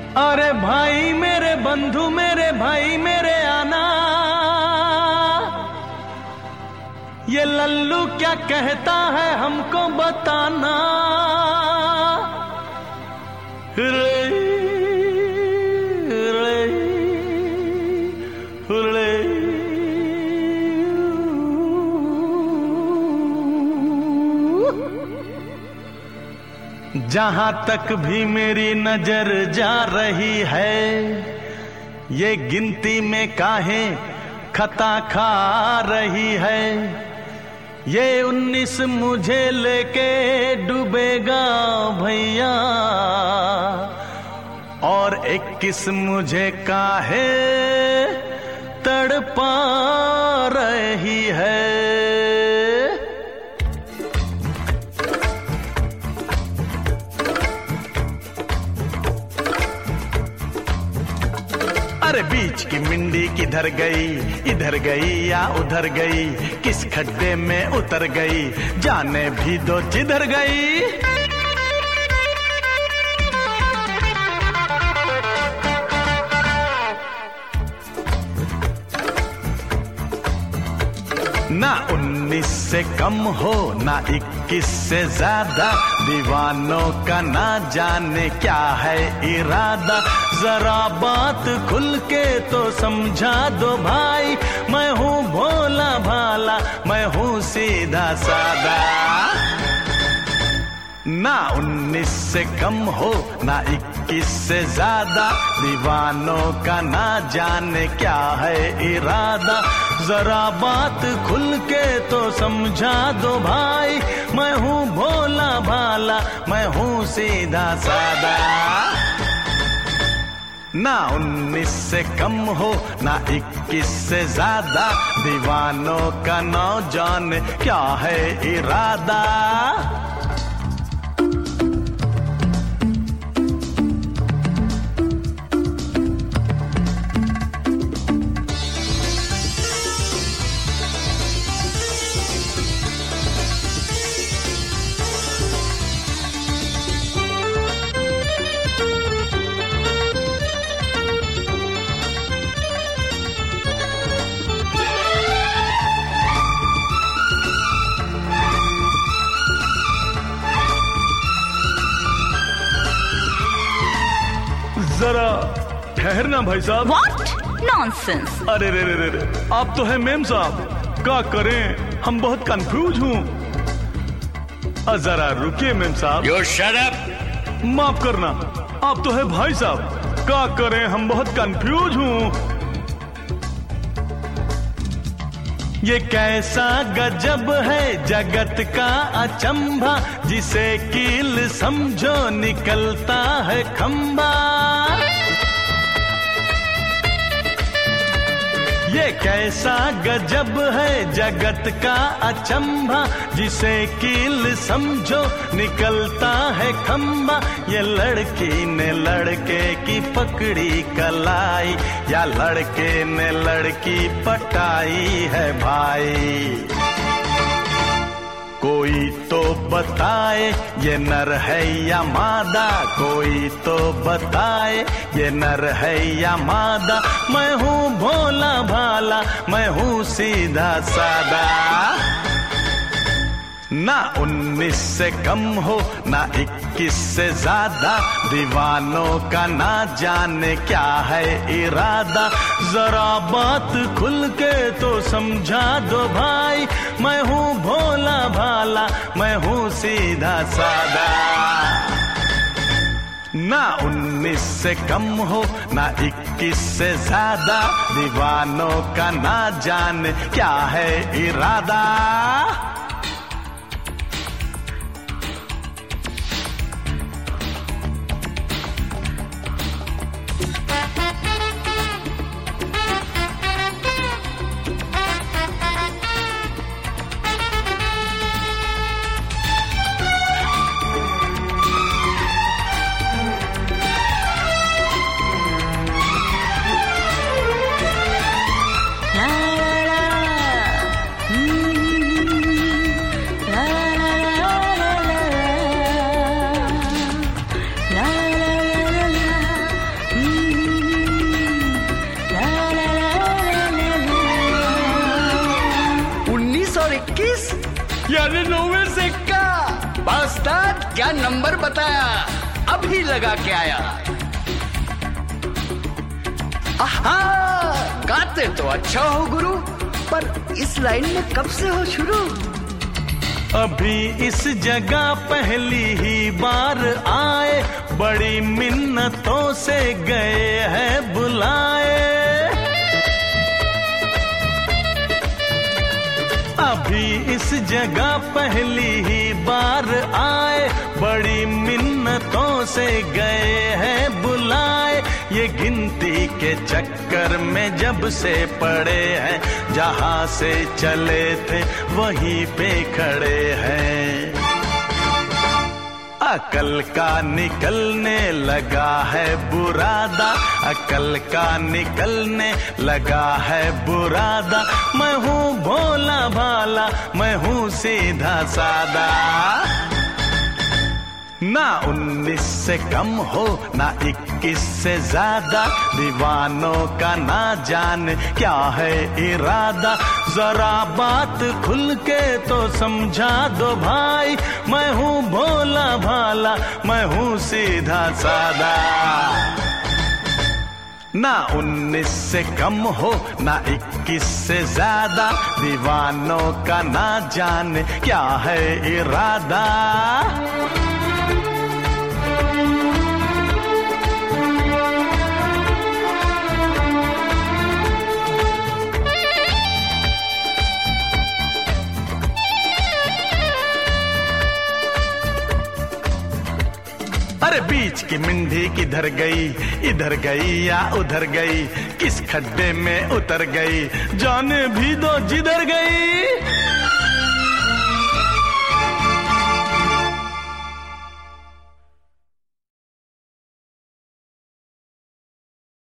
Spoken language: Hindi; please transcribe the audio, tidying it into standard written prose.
अरे भाई मेरे बंधु मेरे भाई मेरे आना, ये लल्लू क्या कहता है हमको बताना। रे रे रे जहां तक भी मेरी नजर जा रही है, ये गिनती में काहे खता खा रही है। ये 19 मुझे लेके डूबेगा भैया, और 21 मुझे काहे तड़पा रही है। अरे बीच की मिंडी किधर गई, इधर गई या उधर गई, किस खड्डे में उतर गई, जाने भी दो जिधर गई। ना 19 से कम हो ना 21 से ज्यादा, दीवानों का ना जाने क्या है इरादा। जरा बात खुल के तो समझा दो भाई, मैं हूँ भोला भाला, मैं हूँ सीधा सादा। ना 19 से कम हो ना 21 से ज्यादा, दीवानों का ना जाने क्या है इरादा। जरा बात खुल के तो समझा दो भाई, मैं हूँ भोला भाला, मैं हूँ सीधा सादा। ना 19 से कम हो ना 21 से ज्यादा, दीवानों का ना जाने क्या है इरादा। जरा ठहरना भाई साहब। What? Nonsense! अरे रे रे रे रे, आप तो है मेम साहब, क्या करें हम बहुत कंफ्यूज हूँ। जरा रुकिए मेम साहब। You shut up! माफ करना, आप तो है भाई साहब, क्या करें हम बहुत कंफ्यूज हूँ। ये कैसा गजब है जगत का अचंभा, जिसे कील समझो निकलता है खंबा। ये कैसा गजब है जगत का अचंभा, जिसे कील समझो निकलता है खंबा। ये लड़की ने लड़के की पकड़ी कलाई, या लड़के ने लड़की पटाई है भाई। कोई तो बताए ये नर है या मादा, कोई तो बताए ये नर है या मादा। मैं हूँ भोला भाला, मैं हूँ सीधा सादा। ना 19 से कम हो ना 21 से ज्यादा, दीवानों का ना जाने क्या है इरादा। जरा बात खुल के तो समझा दो भाई, मैं हूँ भोला भाला, मैं हूँ सीधा सादा। ना 19 से कम हो ना 21 से ज्यादा, दीवानों का ना जाने क्या है इरादा। क्या नंबर बताया, अभी लगा के आया। आहा, गाते तो अच्छा हो गुरु, पर इस लाइन में कब से हो शुरू? अभी इस जगह पहली ही बार आए, बड़ी मिन्नतों से गए हैं बुलाए। अभी इस जगह पहली ही बार आए, बड़ी मिन्नतों से गए हैं बुलाए। ये गिनती के चक्कर में जब से पड़े हैं, जहां से चले थे वहीं पे खड़े हैं। अकल का निकलने लगा है बुरादा, अकल का निकलने लगा है बुरादा। मैं हूँ भोला भाला, मैं हूँ सीधा सादा। ना 19 से कम हो, ना 21 से ज्यादा, दीवानों का ना जाने क्या है इरादा। जरा बात खुल के तो समझा दो भाई, मैं हूँ भोला भाला, मैं हूँ सीधा सादा। ना 19 से कम हो, ना 21 से ज्यादा, दीवानों का ना जाने क्या है इरादा। अरे बीच की मिंडी किधर गई, इधर गई या उधर गई, किस खड्डे में उतर गई, जाने भी दो जिधर गई।